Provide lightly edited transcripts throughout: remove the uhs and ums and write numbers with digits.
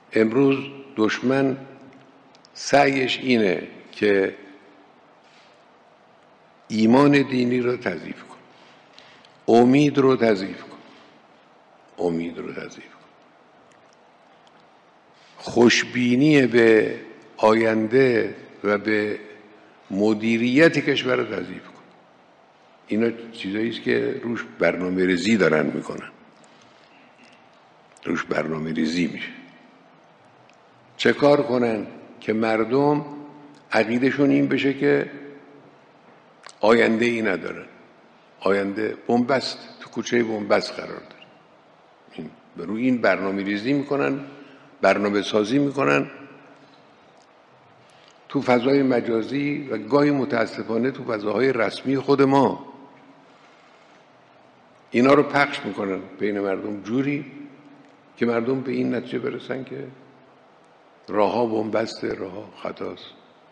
امروز دشمن سعیش اینه که ایمان دینی رو تضعیف کن، امید رو تضعیف کن، خوشبینی به آینده و به مدیریت کشور رو تضعیف کن. اینا چیزایی است که روش برنامه ریزی دارن میکنن، روش برنامه ریزی میشه. چه کار کنن که مردم عقیدشون این بشه که آینده ای ندارن، آینده بنبست، تو کوچه بنبست قرار داره. روی این برنامه ریزی میکنن، برنامه سازی میکنن تو فضای مجازی و گاهی متاسفانه تو فضاهای رسمی خود ما. اینا رو پخش میکنن بین مردم جوری که مردم به این نتیجه برسن که راهها بنبسته، راهها خطاست،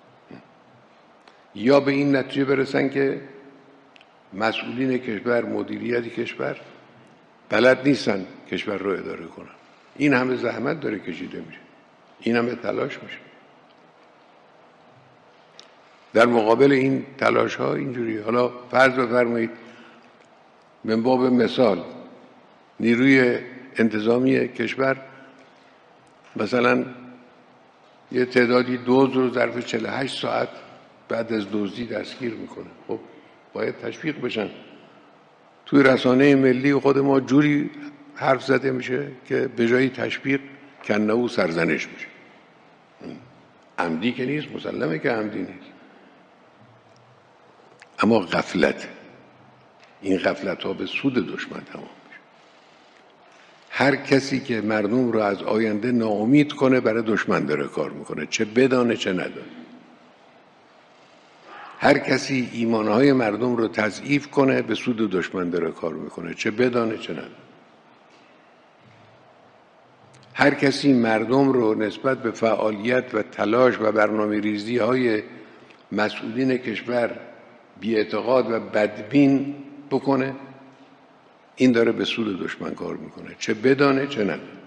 یا به این نتیجه برسن که مسئولین کشور، مدیریت کشور بلد نیستن کشور رو اداره کنن. این همه زحمت داره کشیده میشه، این همه تلاش میشه. در مقابل این تلاش ها اینجوری، حالا فرض بفرمایید من باب مثال نیروی انتظامی کشور مثلا یه تعدادی دزد رو ظرف 48 ساعت بعد از دزدی دستگیر میکنه. خب باید تشویق بشن. توی رسانه ملی خود ما جوری حرف زده میشه که به جای تشویق کنه و سرزنش میشه. عمدی که نیست، مسلمه که عمدی نیست، اما غفلت، این غفلت ها به سود دشمن تمام میشه. هر کسی که مردم رو از آینده ناامید کنه برای دشمن داره کار میکنه، چه بدانه چه ندانه. هر کسی ایمانهای مردم رو تضعیف کنه به سود دشمن داره کار میکنه، چه بدانه چه ندانه. هر کسی مردم رو نسبت به فعالیت و تلاش و برنامه ریزی های مسئولین کشور بی‌اعتقاد و بدبین بکنه، این داره به سود دشمن کار میکنه، چه بدانه چه ندانه.